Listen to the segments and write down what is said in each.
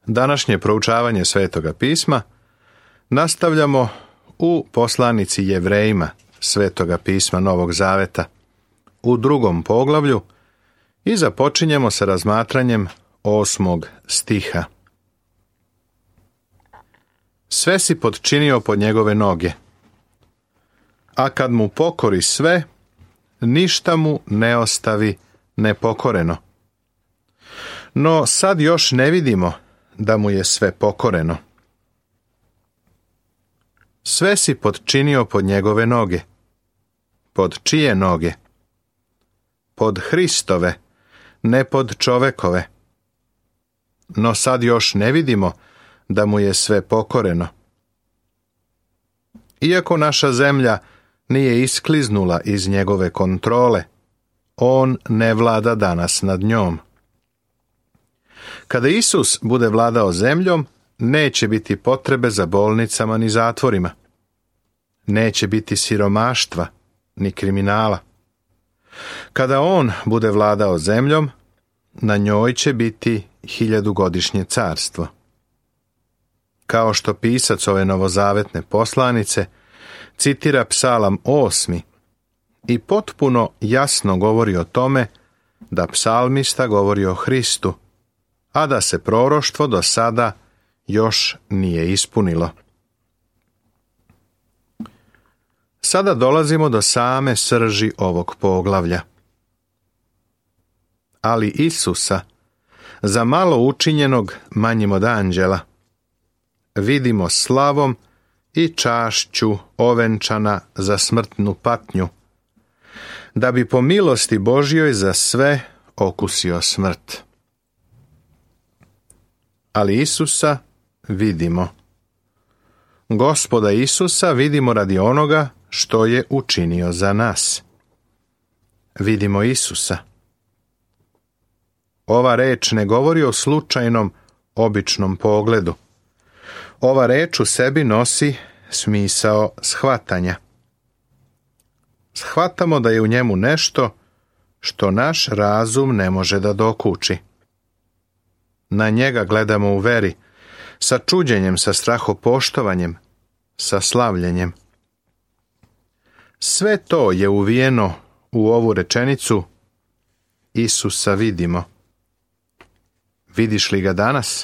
Današnje proučavanje Svetoga pisma nastavljamo u poslanici Jevrejima Svetoga pisma Novog Zaveta u 2. poglavlju i započinjemo sa razmatranjem 8. stiha. Sve si potčinio pod njegove noge, a kad mu pokori sve, ništa mu ne ostavi nepokoreno. No sad još ne vidimo da mu je sve pokoreno. Sve si potčinio pod njegove noge. Pod čije noge? Pod Hristove, ne pod čovekove. No sad još ne vidimo da mu je sve pokoreno. Iako naša zemlja nije iskliznula iz njegove kontrole, on ne vlada danas nad njom. Kada Isus bude vladao zemljom, neće biti potrebe za bolnicama ni zatvorima. Neće biti siromaštva ni kriminala. Kada on bude vladao zemljom, na njoj će biti 1000-godišnje carstvo. Kao što pisac ove novozavetne poslanice citira Psalam 8. i potpuno jasno govori o tome da psalmista govori o Hristu, a da se proroštvo do sada još nije ispunilo. Sada dolazimo do same srži ovog poglavlja. Ali Isusa, za malo učinjenog manjim od anđela, vidimo slavom i čašću ovenčana za smrtnu patnju, da bi po milosti Božjoj za sve okusio smrt. Ali Isusa vidimo. Gospoda Isusa vidimo radi onoga što je učinio za nas. Vidimo Isusa. Ova reč ne govori o slučajnom, običnom pogledu. Ova reč u sebi nosi smisao shvatanja. Shvatamo da je u njemu nešto što naš razum ne može da dokuči. Na njega gledamo u veri, sa čuđenjem, sa strahopoštovanjem, sa slavljenjem. Sve to je uvijeno u ovu rečenicu Isusa vidimo. Vidiš li ga danas?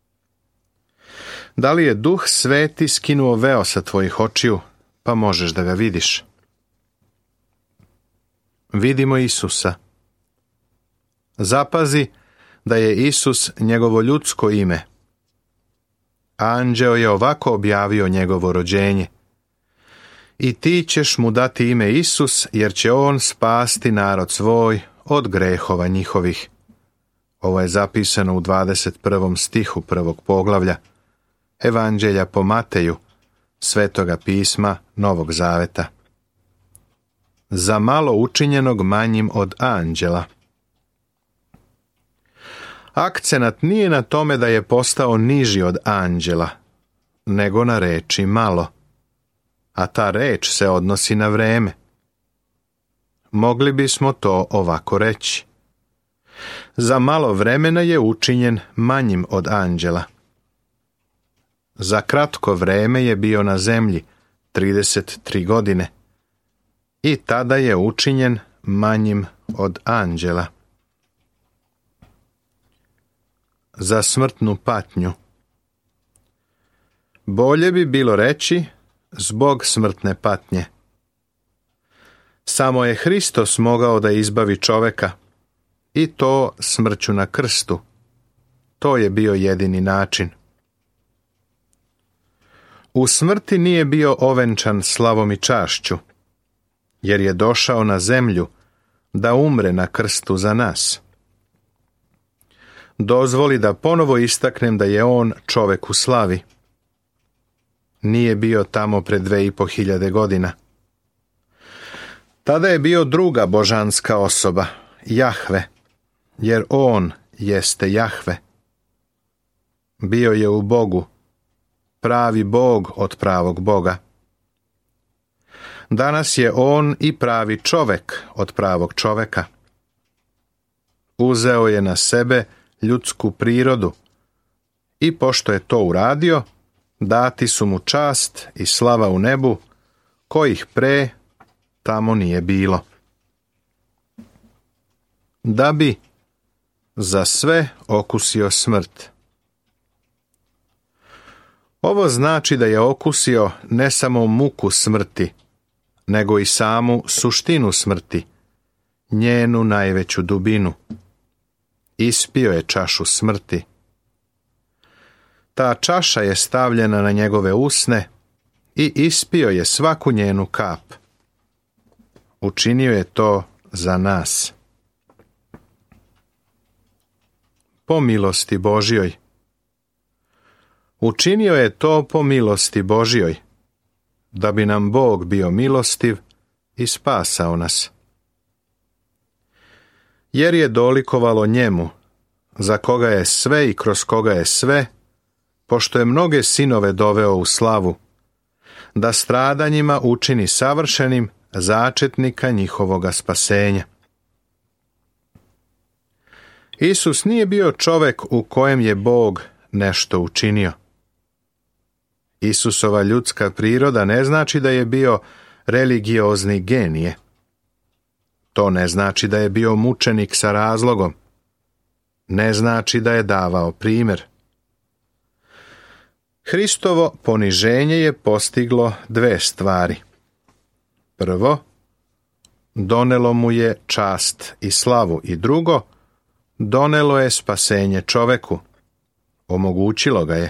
Da li je Duh Sveti skinuo veo sa tvojih očiju, pa možeš da ga vidiš? Vidimo Isusa. Zapazi da je Isus njegovo ljudsko ime. Anđeo je ovako objavio njegovo rođenje. I ti ćeš mu dati ime Isus, jer će on spasti narod svoj od grehova njihovih. Ovo je zapisano u 21. stihu 1. poglavlja Evanđelja po Mateju, Svetoga pisma Novog Zaveta. Za malo učinjenog manjim od anđela. Akcenat nije na tome da je postao niži od anđela, nego na reči malo. A ta reč se odnosi na vreme. Mogli bismo to ovako reći. Za malo vremena je učinjen manjim od anđela. Za kratko vreme je bio na zemlji, 33 godine. I tada je učinjen manjim od anđela. Za smrtnu patnju. Bolje bi bilo reći zbog smrtne patnje. Samo je Hristos mogao da izbavi čoveka, i to smrću na krstu. To je bio jedini način. U smrti nije bio ovenčan slavom i čašću, jer je došao na zemlju da umre na krstu za nas. Dozvoli da ponovo istaknem da je on čovek u slavi. Nije bio tamo pred 2500 godina. Tada je bio druga božanska osoba, Jahve, jer on jeste Jahve. Bio je u Bogu, pravi Bog od pravog Boga. Danas je on i pravi čovek od pravog čoveka. Uzeo je na sebe ljudsku prirodu i pošto je to uradio, dati su mu čast i slava u nebu, kojih pre tamo nije bilo. Da bi za sve okusio smrt. Ovo znači da je okusio ne samo muku smrti, nego i samu suštinu smrti, njenu najveću dubinu. Ispio je čašu smrti. Ta čaša je stavljena na njegove usne i ispio je svaku njenu kap. Učinio je to za nas. Po milosti Božjoj. Učinio je to po milosti Božjoj, da bi nam Bog bio milostiv i spasao nas. Jer je dolikovalo njemu, za koga je sve i kroz koga je sve, pošto je mnoge sinove doveo u slavu, da stradanjima učini savršenim začetnika njihovoga spasenja. Isus nije bio čovek u kojem je Bog nešto učinio. Isusova ljudska priroda ne znači da je bio religiozni genije. To ne znači da je bio mučenik sa razlogom. Ne znači da je davao primjer. Hristovo poniženje je postiglo dve stvari. Prvo, donelo mu je čast i slavu, i drugo, donelo je spasenje čoveku. Omogućilo ga je.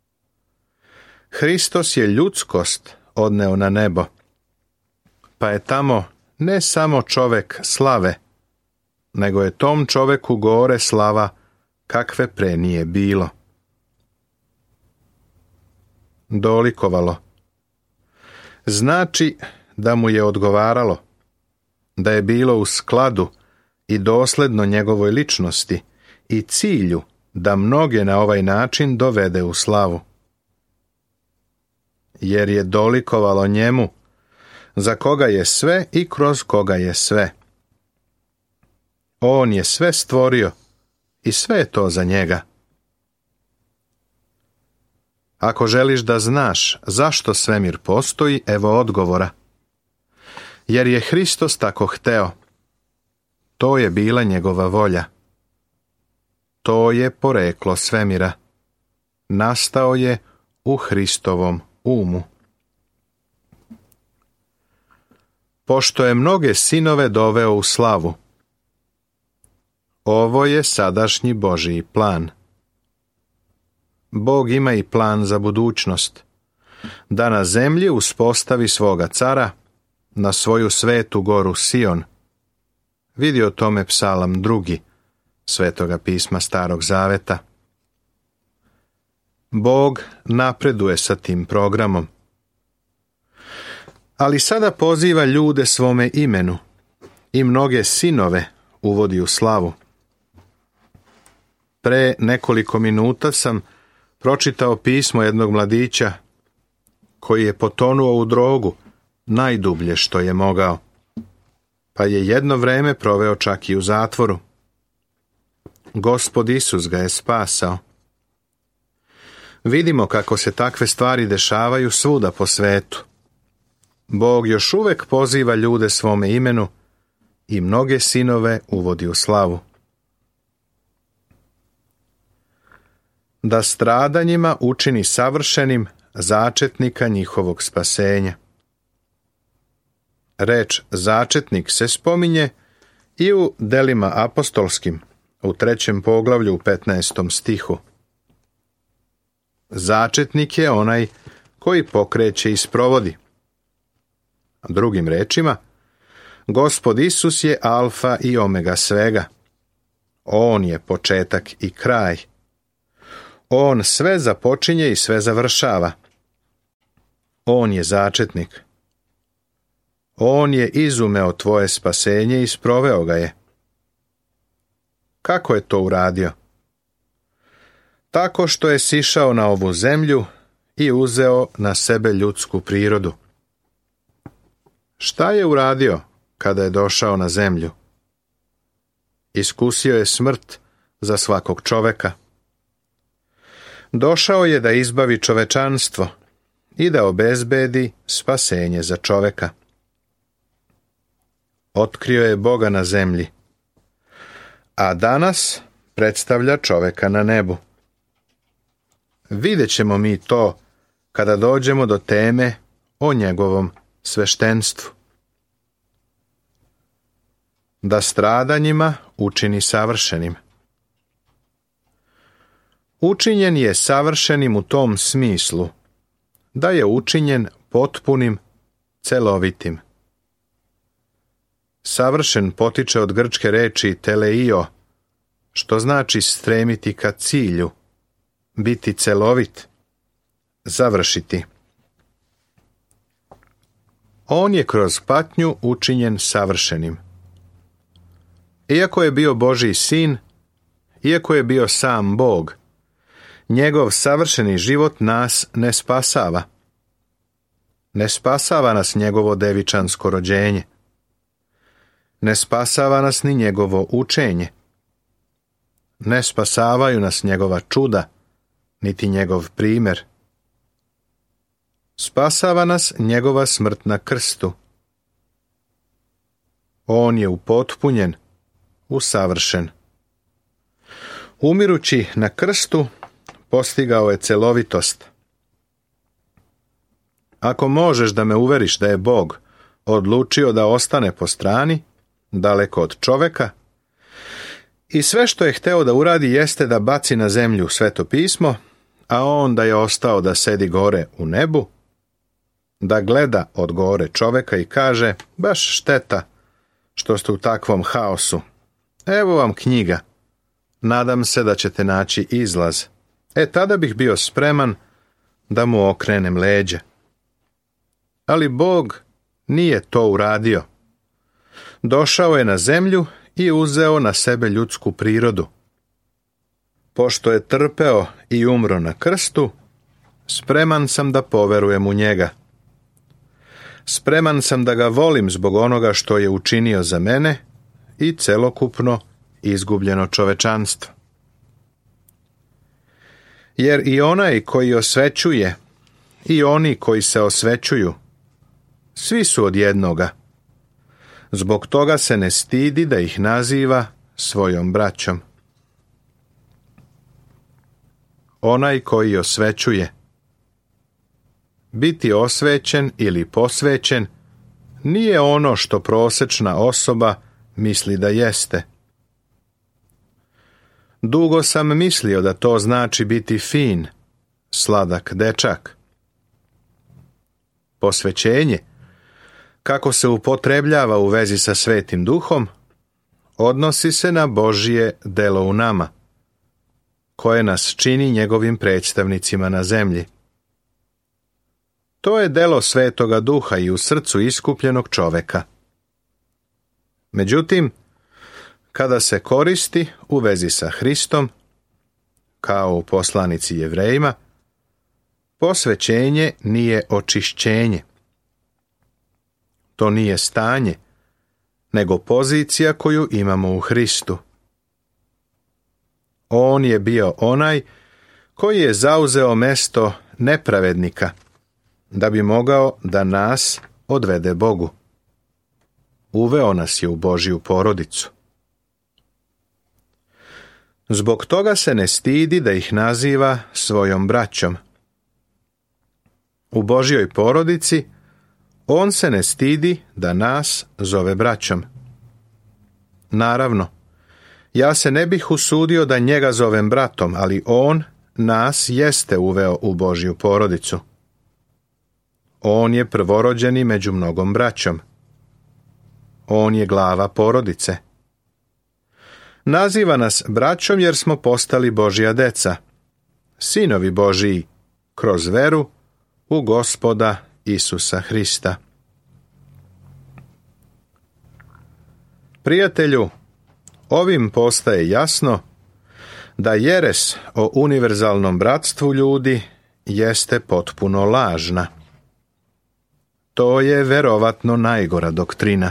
Hristos je ljudskost odneo na nebo, pa je tamo ne samo čovek slave, nego je tom čoveku gore slava kakve pre nije bilo. Dolikovalo. Znači da mu je odgovaralo, da je bilo u skladu i dosledno njegovoj ličnosti i cilju da mnoge na ovaj način dovede u slavu. Jer je dolikovalo njemu, za koga je sve i kroz koga je sve. On je sve stvorio i sve je to za njega. Ako želiš da znaš zašto svemir postoji, evo odgovora. Jer je Hristos tako hteo. To je bila njegova volja. To je poreklo svemira. Nastao je u Hristovom umu. Pošto je mnoge sinove doveo u slavu. Ovo je sadašnji Božji plan. Bog ima i plan za budućnost. Da na zemlji uspostavi svoga cara, na svoju svetu goru Sion. Vidi o tome Psalam 2. Svetoga pisma Starog Zaveta. Bog napreduje sa tim programom. Ali sada poziva ljude svome imenu i mnoge sinove uvodi u slavu. Pre nekoliko minuta sam pročitao pismo jednog mladića koji je potonuo u drogu najdublje što je mogao, pa je jedno vreme proveo čak i u zatvoru. Gospod Isus ga je spasao. Vidimo kako se takve stvari dešavaju svuda po svetu. Bog još uvek poziva ljude svome imenu i mnoge sinove uvodi u slavu. Da stradanjima učini savršenim začetnika njihovog spasenja. Reč začetnik se spominje i u delima apostolskim, u 3. poglavlju u 15. stihu. Začetnik je onaj koji pokreće i sprovodi. Drugim rečima, Gospod Isus je alfa i omega svega. On je početak i kraj. On sve započinje i sve završava. On je začetnik. On je izumeo tvoje spasenje i sproveo ga je. Kako je to uradio? Tako što je sišao na ovu zemlju i uzeo na sebe ljudsku prirodu. Šta je uradio kada je došao na zemlju? Iskusio je smrt za svakog čoveka. Došao je da izbavi čovečanstvo i da obezbedi spasenje za čoveka. Otkrio je Boga na zemlji, a danas predstavlja čoveka na nebu. Vidjet ćemo mi to kada dođemo do teme o njegovom sveštenstvu. Da stradanjima učini savršenim. Učinjen je savršenim u tom smislu da je učinjen potpunim, celovitim. Savršen potiče od grčke reči teleio, što znači stremiti ka cilju, biti celovit, završiti. On je kroz patnju učinjen savršenim. Iako je bio Božji sin, iako je bio sam Bog, njegov savršeni život nas ne spasava. Ne spasava nas njegovo devičansko rođenje. Ne spasava nas ni njegovo učenje. Ne spasavaju nas njegova čuda, niti njegov primjer. Spasava nas njegova smrt na krstu. On je upotpunjen, usavršen. Umirući na krstu, postigao je celovitost. Ako možeš da me uveriš da je Bog odlučio da ostane po strani, daleko od čoveka, i sve što je hteo da uradi jeste da baci na zemlju Sveto pismo, a on da je ostao da sedi gore u nebu, da gleda od gore čoveka i kaže, baš šteta što ste u takvom haosu. Evo vam knjiga, nadam se da ćete naći izlaz. Tada bih bio spreman da mu okrenem leđa. Ali Bog nije to uradio. Došao je na zemlju i uzeo na sebe ljudsku prirodu. Pošto je trpeo i umro na krstu, spreman sam da poverujem u njega. Spreman sam da ga volim zbog onoga što je učinio za mene i celokupno izgubljeno čovečanstvo. Jer i onaj koji osvećuje i oni koji se osvećuju, svi su od jednoga. Zbog toga se ne stidi da ih naziva svojom braćom. Onaj koji osvećuje. Biti osvećen ili posvećen nije ono što prosečna osoba misli da jeste. Dugo sam mislio da to znači biti fin, sladak dečak. Posvećenje, kako se upotrebljava u vezi sa Svetim Duhom, odnosi se na Božje delo u nama, koje nas čini njegovim predstavnicima na zemlji. To je delo Svetoga Duha i u srcu iskupljenog čoveka. Međutim, kada se koristi u vezi sa Hristom, kao u poslanici Jevrejima, posvećenje nije očišćenje. To nije stanje, nego pozicija koju imamo u Hristu. On je bio onaj koji je zauzeo mesto nepravednika, da bi mogao da nas odvede Bogu. Uveo nas je u Božju porodicu. Zbog toga se ne stidi da ih naziva svojom braćom. U Božjoj porodici on se ne stidi da nas zove braćom. Naravno, ja se ne bih usudio da njega zovem bratom, ali on nas jeste uveo u Božju porodicu. On je prvorođeni među mnogom braćom. On je glava porodice. Naziva nas braćom jer smo postali Božja deca, sinovi Božiji, kroz veru u Gospoda Isusa Hrista. Prijatelju, ovim postaje jasno da jeres o univerzalnom bratstvu ljudi jeste potpuno lažna. To je verovatno najgora doktrina.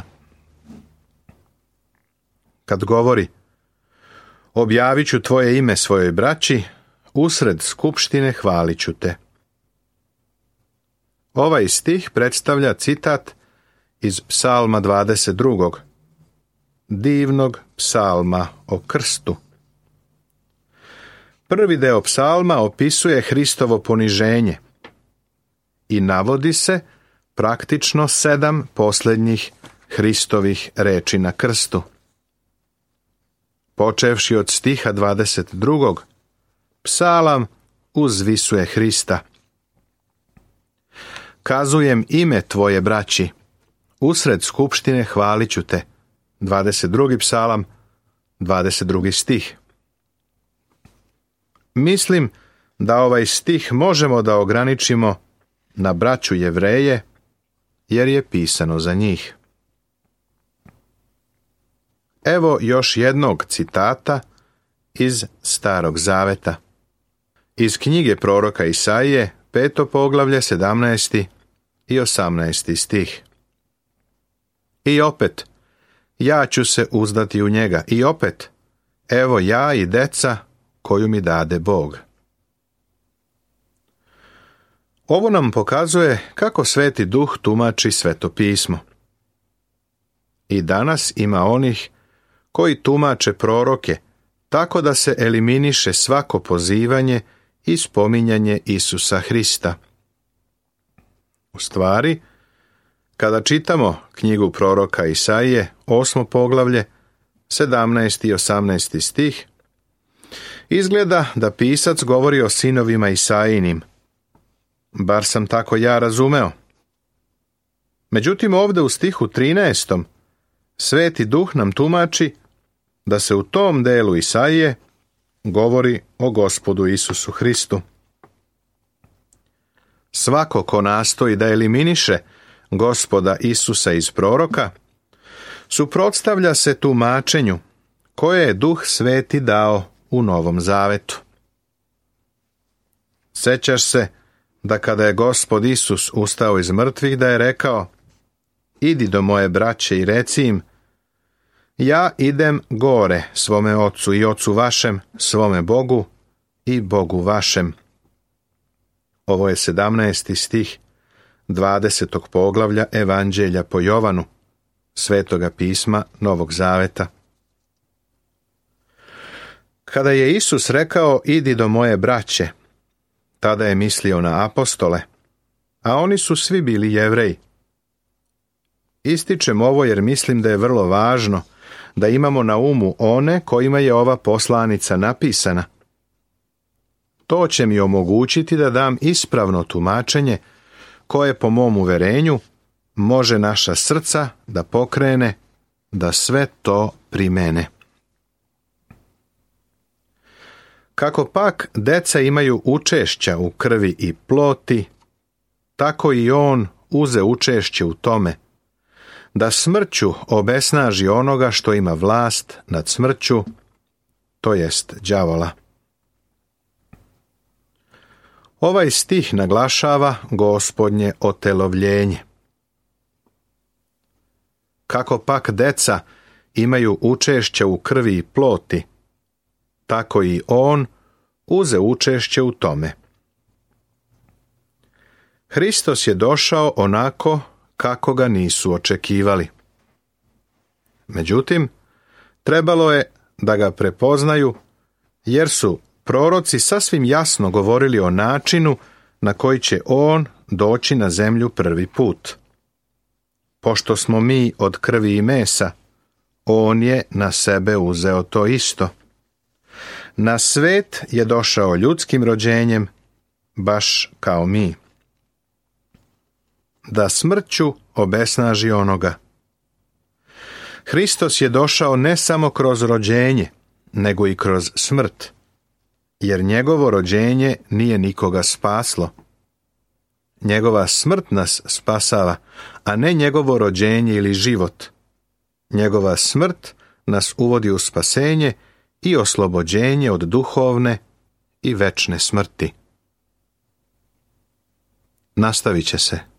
Kad govori, objavit ću tvoje ime svojoj braći, usred skupštine hvalit ću te. Ovaj stih predstavlja citat iz Psalma 22. divnog psalma o krstu. Prvi deo psalma opisuje Hristovo poniženje i navodi se praktično 7 posljednjih Hristovih reči na krstu. Počevši od stiha 22. psalam uzvisuje Hrista. Kazujem ime tvoje, braći, usred skupštine hvalit ću te. 22. psalam, 22. stih. Mislim da ovaj stih možemo da ograničimo na braću Jevreje, jer je pisano za njih. Evo još jednog citata iz Starog zaveta. Iz knjige proroka Isaije, 5. poglavlje, 17. i 18. stih. I opet, ja ću se uzdati u njega. I opet, evo ja i deca koju mi dade Bog. Ovo nam pokazuje kako Sveti Duh tumači Sveto pismo. I danas ima onih koji tumače proroke tako da se eliminiše svako pozivanje i spominjanje Isusa Hrista. U stvari, kada čitamo knjigu proroka Isaije, 8. poglavlje, 17. i 18. stih, izgleda da pisac govori o sinovima Isaijinim. Bar sam tako ja razumeo. Međutim, ovdje u stihu 13. Sveti Duh nam tumači da se u tom delu Isaije govori o Gospodu Isusu Hristu. Svako ko nastoji da eliminiše Gospoda Isusa iz proroka, suprotstavlja se tumačenju koje je Duh Sveti dao u Novom Zavetu. Sjećaš se da kada je Gospod Isus ustao iz mrtvih, da je rekao: idi do moje braće i reci im, ja idem gore svome ocu i ocu vašem, svome Bogu i Bogu vašem. Ovo je 17. stih 20. poglavlja Evanđelja po Jovanu, Svetoga pisma Novog Zaveta. Kada je Isus rekao idi do moje braće, tada je mislio na apostole, a oni su svi bili Jevreji. Ističem ovo jer mislim da je vrlo važno da imamo na umu one kojima je ova poslanica napisana. To će mi omogućiti da dam ispravno tumačenje koje po mom uverenju može naša srca da pokrene da sve to primene. Kako pak deca imaju učešća u krvi i ploti, tako i on uze učešće u tome da smrću obesnaži onoga što ima vlast nad smrću, to jest đavola. Ovaj stih naglašava Gospodnje otelovljenje. Kako pak deca imaju učešće u krvi i ploti, tako i on uze učešće u tome. Hristos je došao onako kako ga nisu očekivali. Međutim, trebalo je da ga prepoznaju, jer su proroci sasvim jasno govorili o načinu na koji će on doći na zemlju prvi put. Pošto smo mi od krvi i mesa, on je na sebe uzeo to isto. Na svet je došao ljudskim rođenjem, baš kao mi. Da smrću obesnaži onoga. Hristos je došao ne samo kroz rođenje, nego i kroz smrt, jer njegovo rođenje nije nikoga spaslo. Njegova smrt nas spasava, a ne njegovo rođenje ili život. Njegova smrt nas uvodi u spasenje i oslobođenje od duhovne i večne smrti. Nastavit će se.